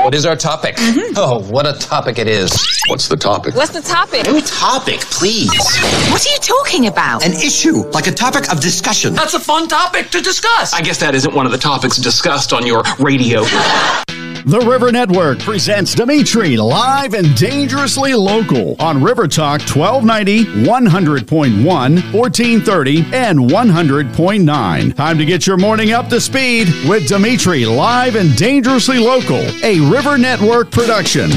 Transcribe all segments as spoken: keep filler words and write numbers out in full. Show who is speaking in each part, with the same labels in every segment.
Speaker 1: What is our topic? Mm-hmm. Oh, what a topic it is.
Speaker 2: What's the topic?
Speaker 3: What's the topic?
Speaker 4: Any topic, please.
Speaker 3: What are you talking about?
Speaker 4: An issue, like a topic of discussion.
Speaker 5: That's a fun topic to discuss. I guess that isn't one of the topics discussed on your radio.
Speaker 6: The River Network presents Dimitri live and dangerously local on River Talk twelve ninety, one hundred point one, fourteen thirty, and one hundred point nine. Time to get your morning up to speed with Dimitri live and dangerously local, a River Network production.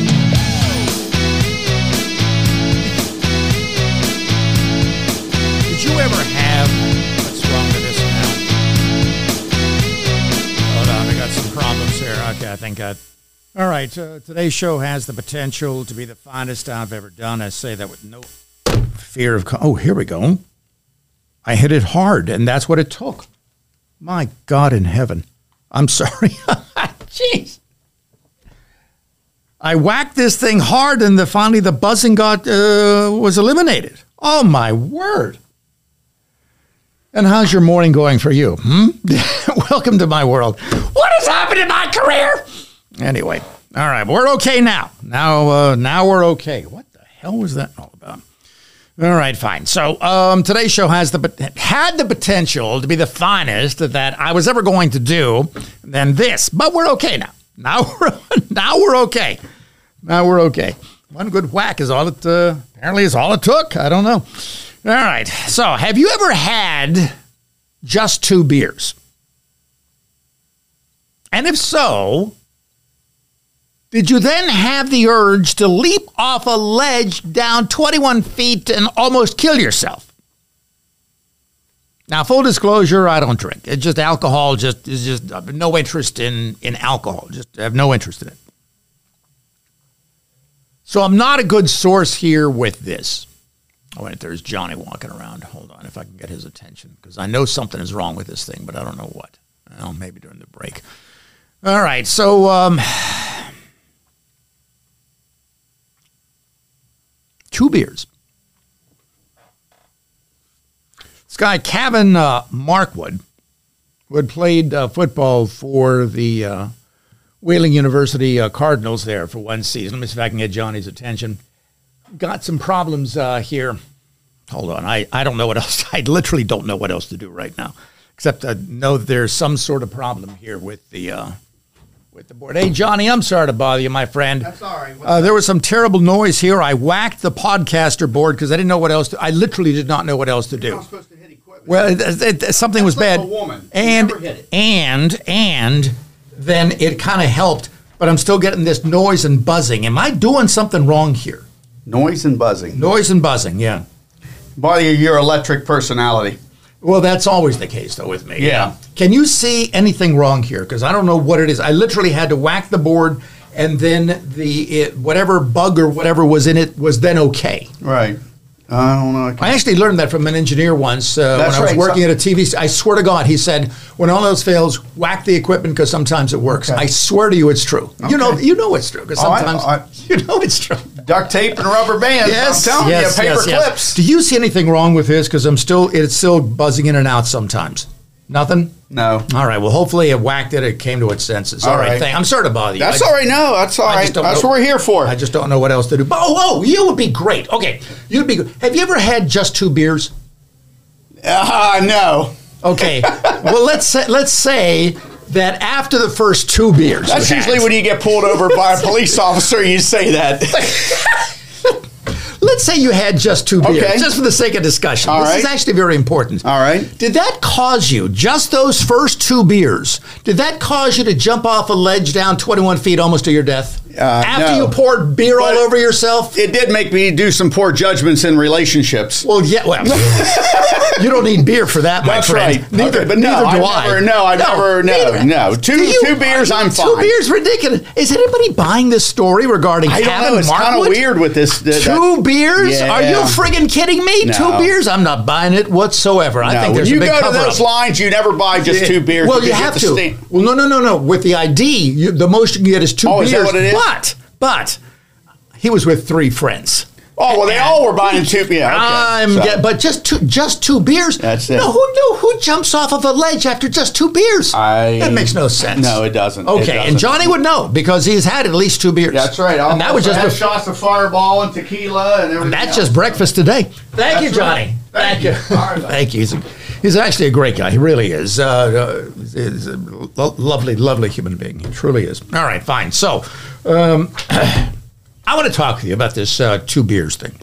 Speaker 7: Did you ever have... What's wrong with this now? Hold on, I got some problems here. Okay, I think I... All right, uh, today's show has the potential to be the finest I've ever done. I say that with no fear of... Co- oh, here we go. I hit it hard, and that's what it took. My God in heaven. I'm sorry. Jeez. I whacked this thing hard, and the, finally the buzzing got uh, was eliminated. Oh, my word. And how's your morning going for you? Hmm? Welcome to my world. What has happened in my career? Anyway, all right, we're okay now. Now, uh, now we're okay. What the hell was that all about? All right, fine. So um, today's show has the had the potential to be the finest that I was ever going to do than this, but we're okay now. Now we're now we're okay. Now we're okay. One good whack is all it uh, apparently is all it took. I don't know. All right. So, have you ever had just two beers? And if so, did you then have the urge to leap off a ledge down twenty-one feet and almost kill yourself? Now, full disclosure, I don't drink. It's just alcohol. Just is just I have no interest in in alcohol. Just I have no interest in it. So I'm not a good source here with this. Oh, wait, there's Johnny walking around. Hold on, if I can get his attention, because I know something is wrong with this thing, but I don't know what. Well, maybe during the break. All right, so um, two beers. This guy, Kevin uh, Markwood, who had played uh, football for the uh, Wheeling University uh, Cardinals there for one season. Let me see if I can get Johnny's attention. Got some problems uh, here. Hold on. I, I don't know what else. I literally don't know what else to do right now, except I know that there's some sort of problem here with the uh, with the board. Hey, Johnny, I'm sorry to bother you, my friend.
Speaker 8: That's all right.
Speaker 7: Uh, there was some terrible noise here. I whacked the podcaster board because I didn't know what else to I literally did not know what else to do.
Speaker 8: You're not supposed to hit equipment.
Speaker 7: Well, it, it, something
Speaker 8: That's
Speaker 7: was bad.
Speaker 8: like a woman. You
Speaker 7: And,
Speaker 8: never hit it.
Speaker 7: and, and then it kind of helped, but I'm still getting this noise and buzzing. Am I doing something wrong here?
Speaker 8: Noise and buzzing.
Speaker 7: Noise and buzzing, yeah.
Speaker 8: Body of your electric personality.
Speaker 7: Well, that's always the case, though, with me.
Speaker 8: Yeah.
Speaker 7: Can you see anything wrong here? Because I don't know what it is. I literally had to whack the board, and then the it, whatever bug or whatever was in it was then okay.
Speaker 8: Right. I don't know.
Speaker 7: I actually learned that from an engineer once uh, when I was
Speaker 8: right.
Speaker 7: working
Speaker 8: So-
Speaker 7: at a T V. I swear to God, he said, when all else fails, whack the equipment because sometimes it works.
Speaker 8: Okay.
Speaker 7: I swear to you it's true. You know you know it's true because
Speaker 8: Oh, I-
Speaker 7: sometimes
Speaker 8: I-
Speaker 7: you know it's true.
Speaker 8: Duct tape and rubber bands.
Speaker 7: Yes,
Speaker 8: I'm telling
Speaker 7: yes,
Speaker 8: you, paper
Speaker 7: yes, yes.
Speaker 8: clips.
Speaker 7: Do you see anything wrong with this? Because I'm still, it's still buzzing in and out sometimes. Nothing?
Speaker 8: No.
Speaker 7: All right. Well, hopefully it whacked it. It came to its senses. All,
Speaker 8: All
Speaker 7: right.
Speaker 8: right.
Speaker 7: Thank, I'm sorry to bother you.
Speaker 8: That's
Speaker 7: I
Speaker 8: all right. No, that's all
Speaker 7: I
Speaker 8: right.
Speaker 7: just don't
Speaker 8: That's
Speaker 7: know-
Speaker 8: what we're here for.
Speaker 7: I just don't know what else to do. But, oh, oh, you would be great. Okay. You'd be good. Have you ever had just two beers?
Speaker 8: Ah, uh, no.
Speaker 7: Okay. Well, let's say, let's say that after the first two beers.
Speaker 8: That's
Speaker 7: you
Speaker 8: usually
Speaker 7: had,
Speaker 8: when you get pulled over by a police officer, you say that.
Speaker 7: Let's say you had just two beers,
Speaker 8: Okay.
Speaker 7: just for the sake of discussion.
Speaker 8: All
Speaker 7: this
Speaker 8: right.
Speaker 7: is actually very important.
Speaker 8: All right.
Speaker 7: Did that cause you, just those first two beers, did that cause you to jump off a ledge down twenty-one feet almost to your death?
Speaker 8: Uh,
Speaker 7: After
Speaker 8: no.
Speaker 7: you poured beer
Speaker 8: But
Speaker 7: all over yourself?
Speaker 8: It did make me do some poor judgments in relationships.
Speaker 7: Well, yeah, well, you don't need beer for that, my
Speaker 8: That's
Speaker 7: friend.
Speaker 8: right.
Speaker 7: Neither,
Speaker 8: Okay, but no,
Speaker 7: neither do
Speaker 8: I've
Speaker 7: I.
Speaker 8: never- no, I've never- no,
Speaker 7: neither.
Speaker 8: no. Two-
Speaker 7: Do
Speaker 8: two beers, I'm
Speaker 7: Two
Speaker 8: fine.
Speaker 7: beers, ridiculous. Is anybody buying this story regarding
Speaker 8: I don't
Speaker 7: Kevin
Speaker 8: know. It's kind of
Speaker 7: Markwood?
Speaker 8: weird with this. th-
Speaker 7: Two
Speaker 8: that-
Speaker 7: beers?
Speaker 8: Yeah.
Speaker 7: Are you friggin' kidding me?
Speaker 8: No.
Speaker 7: Two beers? I'm not buying it whatsoever. I
Speaker 8: No,
Speaker 7: think
Speaker 8: when
Speaker 7: there's
Speaker 8: you
Speaker 7: a big
Speaker 8: go to
Speaker 7: cover-up.
Speaker 8: those lines, you never buy just two beers.
Speaker 7: Well, you
Speaker 8: because
Speaker 7: have
Speaker 8: get
Speaker 7: to.
Speaker 8: the stain-
Speaker 7: Well, no, no, no, no. With the I D, you, the most you can get is two
Speaker 8: Oh,
Speaker 7: beers.
Speaker 8: is that what it is?
Speaker 7: But, but, he was with three friends.
Speaker 8: Oh, well, they all were buying two. Yeah, okay.
Speaker 7: I'm
Speaker 8: So-
Speaker 7: get, but just two, just two beers.
Speaker 8: That's it.
Speaker 7: No, who knew? Who jumps off of a ledge after just two beers?
Speaker 8: I-
Speaker 7: that makes no sense.
Speaker 8: No, it doesn't. It
Speaker 7: Okay,
Speaker 8: doesn't.
Speaker 7: and Johnny would know because he's had at least two beers.
Speaker 8: That's right.
Speaker 7: And that was just
Speaker 8: had
Speaker 7: bef-
Speaker 8: shots of Fireball and tequila and everything.
Speaker 7: that's
Speaker 8: else.
Speaker 7: just breakfast today. Thank
Speaker 8: That's
Speaker 7: you, Johnny.
Speaker 8: right.
Speaker 7: Thank,
Speaker 8: Thank
Speaker 7: you.
Speaker 8: you. All right.
Speaker 7: Thank you. He's, a, he's actually a great guy. He really is. Uh, uh, he's a lo- lovely, lovely human being. He truly is. All right, fine. So, um, I want to talk with you about this uh, two beers thing.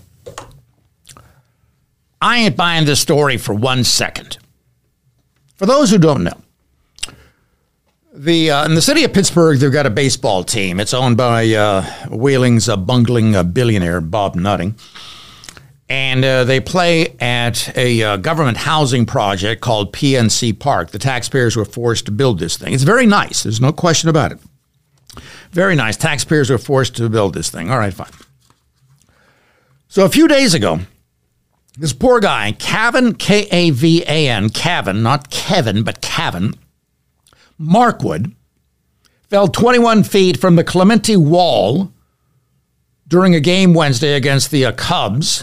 Speaker 7: I ain't buying this story for one second. For those who don't know, the uh, in the city of Pittsburgh, they've got a baseball team. It's owned by uh, Wheeling's uh, bungling uh, billionaire, Bob Nutting. And uh, they play at a uh, government housing project called P N C Park. The taxpayers were forced to build this thing. It's very nice. There's no question about it. Very nice. Taxpayers were forced to build this thing. All right, fine. So a few days ago, this poor guy, Kavin, K A V A N, Kavin, not Kevin, but Kavin, Markwood, fell twenty-one feet from the Clemente Wall during a game Wednesday against the uh, Cubs.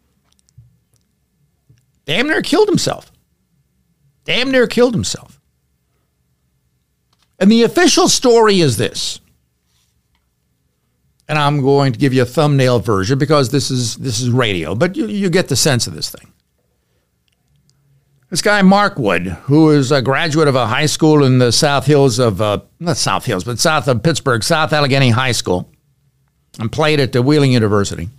Speaker 7: Damn near killed himself. Damn near killed himself. And the official story is this. And I'm going to give you a thumbnail version because this is this is radio, but you, you get the sense of this thing. This guy, Markwood, who is a graduate of a high school in the South Hills of, uh, not South Hills, but south of Pittsburgh, South Allegheny High School, and played at the Wheeling University.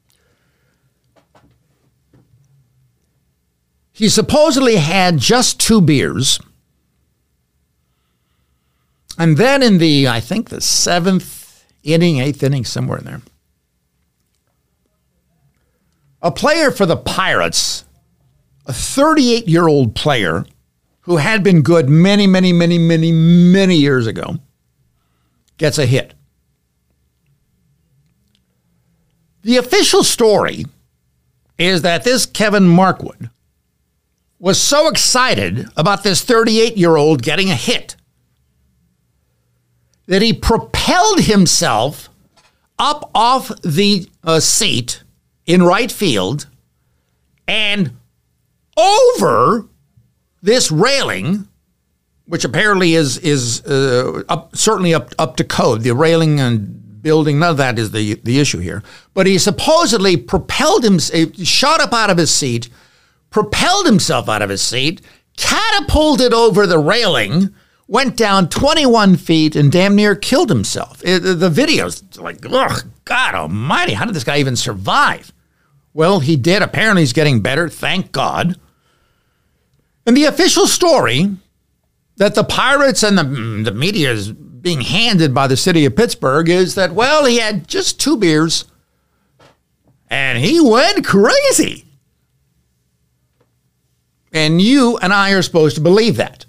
Speaker 7: He supposedly had just two beers. And then in the, I think, the seventh inning, eighth inning, somewhere in there, a player for the Pirates, a thirty-eight-year-old player who had been good many, many, many, many, many years ago, gets a hit. The official story is that this Kevin Markwood was so excited about this thirty-eight-year-old getting a hit that he propelled himself up off the uh, seat in right field and over this railing, which apparently is is uh, up, certainly up up to code. The railing and building, none of that is the the issue here. But he supposedly propelled himself, shot up out of his seat, propelled himself out of his seat, catapulted over the railing, went down twenty-one feet, and damn near killed himself. It, the video's like, ugh, God almighty, how did this guy even survive? Well, he did. Apparently he's getting better, thank God. And the official story that the Pirates and the, the media is being handed by the city of Pittsburgh is that, well, he had just two beers, and he went crazy. And you and I are supposed to believe that.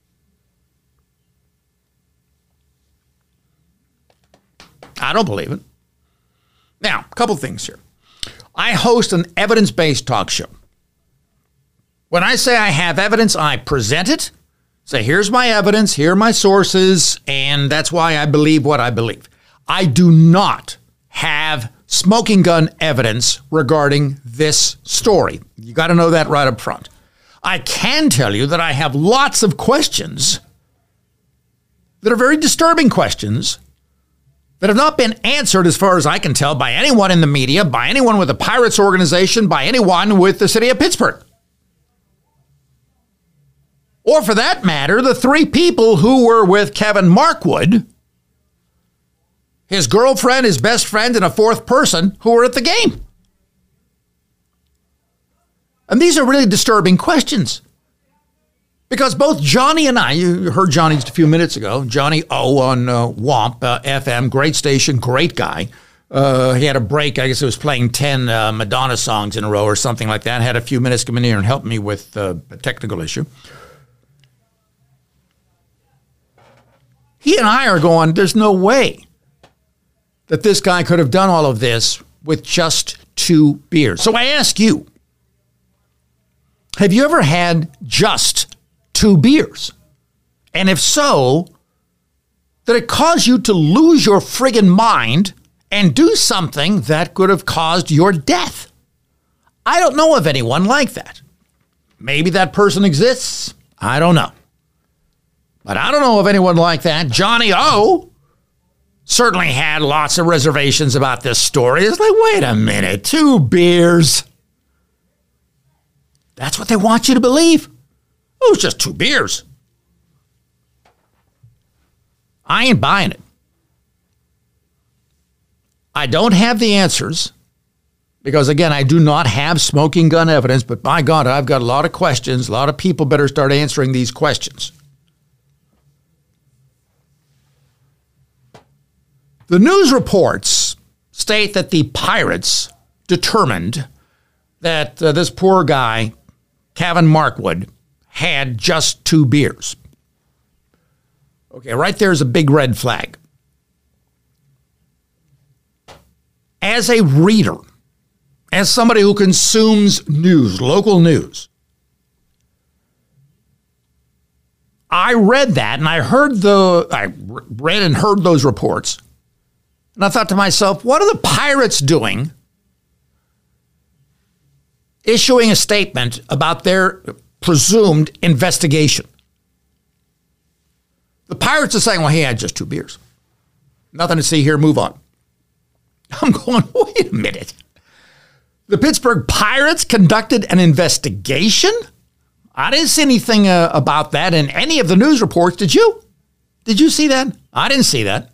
Speaker 7: I don't believe it. Now, a couple things here. I host an evidence-based talk show. When I say I have evidence, I present it. Say, here's my evidence, here are my sources, and that's why I believe what I believe. I do not have smoking gun evidence regarding this story. You got to know that right up front. I can tell you that I have lots of questions that are very disturbing questions that have not been answered, as far as I can tell, by anyone in the media, by anyone with the Pirates organization, by anyone with the city of Pittsburgh. Or for that matter, the three people who were with Kevin Markwood, his girlfriend, his best friend, and a fourth person who were at the game. And these are really disturbing questions. Because both Johnny and I, you heard Johnny just a few minutes ago, Johnny O on uh, WAMP uh, F M, great station, great guy. Uh, he had a break, I guess it was playing ten uh, Madonna songs in a row or something like that. Had a few minutes come in here and help me with uh, a technical issue. He and I are going, there's no way that this guy could have done all of this with just two beers. So I ask you, have you ever had just two beers? And if so, did it cause you to lose your friggin' mind and do something that could have caused your death. I don't know of anyone like that. Maybe that person exists. I don't know. But I don't know of anyone like that. Johnny O certainly had lots of reservations about this story. It's like, wait a minute, two beers. That's what they want you to believe. Oh, it's just two beers. I ain't buying it. I don't have the answers because, again, I do not have smoking gun evidence, but by God, I've got a lot of questions. A lot of people better start answering these questions. The news reports state that the pirates determined that uh, this poor guy, Kevin Markwood, had just two beers. Okay, right there's a big red flag. As a reader, as somebody who consumes news, local news, I read that and I heard the, I read and heard those reports. And I thought to myself, what are the pirates doing issuing a statement about their presumed investigation? The pirates are saying, well, he had just two beers. Nothing to see here, move on. I'm going, wait a minute. The Pittsburgh Pirates conducted an investigation? I didn't see anything uh, about that in any of the news reports. Did you? Did you see that? I didn't see that.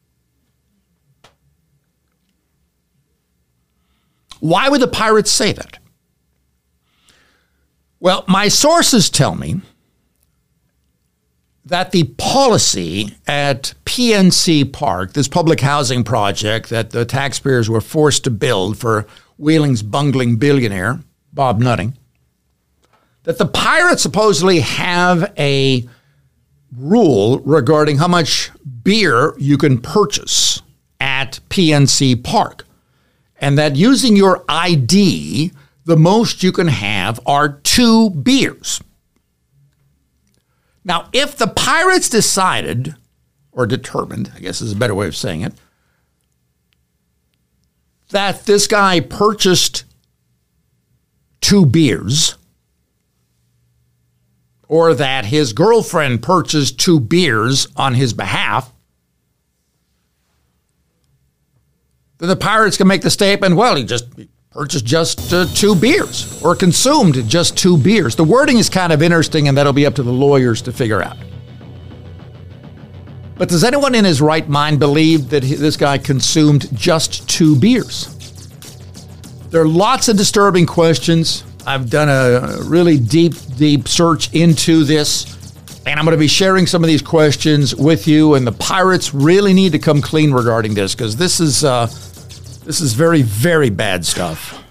Speaker 7: Why would the Pirates say that? Well, my sources tell me that the policy at P N C Park, this public housing project that the taxpayers were forced to build for Wheeling's bungling billionaire, Bob Nutting, that the Pirates supposedly have a rule regarding how much beer you can purchase at P N C Park. And that using your I D, the most you can have are two beers. Now, if the Pirates decided, or determined, I guess is a better way of saying it, that this guy purchased two beers, or that his girlfriend purchased two beers on his behalf, then the Pirates can make the statement, well, he just purchased just uh, two beers or consumed just two beers. The wording is kind of interesting, and that'll be up to the lawyers to figure out. But does anyone in his right mind believe that he, this guy consumed just two beers? There are lots of disturbing questions. I've done a really deep, deep search into this, and I'm going to be sharing some of these questions with you, and the Pirates really need to come clean regarding this because this is... Uh, This is very, very bad stuff.